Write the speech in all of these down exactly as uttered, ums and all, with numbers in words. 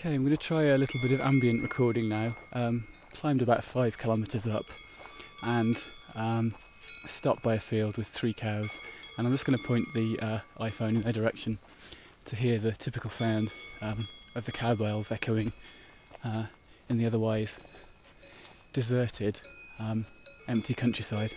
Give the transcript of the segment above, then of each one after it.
Okay, I'm going to try a little bit of ambient recording now. Um, climbed about five kilometres up and um, stopped by a field with three cows, and I'm just going to point the uh, iPhone in their direction to hear the typical sound um, of the cow bells echoing uh, in the otherwise deserted, um, empty countryside.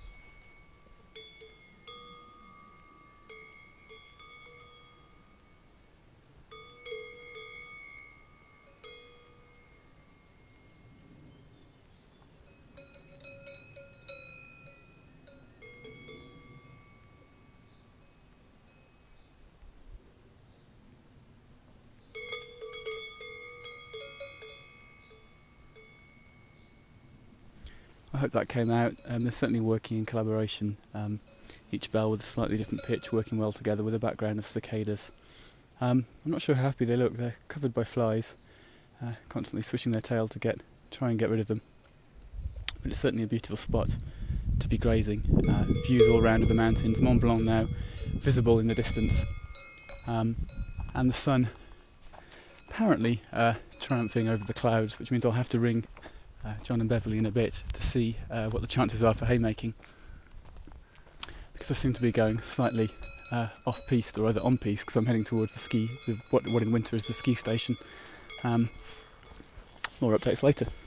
I hope that came out. Um, they're certainly working in collaboration, um, each bell with a slightly different pitch, working well together with a background of cicadas. Um, I'm not sure how happy they look. They're covered by flies, uh, constantly swishing their tail to get try and get rid of them. But it's certainly a beautiful spot to be grazing. Uh, views all round of the mountains, Mont Blanc now visible in the distance, um, and the sun apparently uh, triumphing over the clouds, which means I'll have to ring Uh, John and Beverly in a bit to see uh, what the chances are for haymaking, because I seem to be going slightly uh, off-piste, or either on-piste, because I'm heading towards the ski, the, what, what in winter is the ski station. Um, more updates later.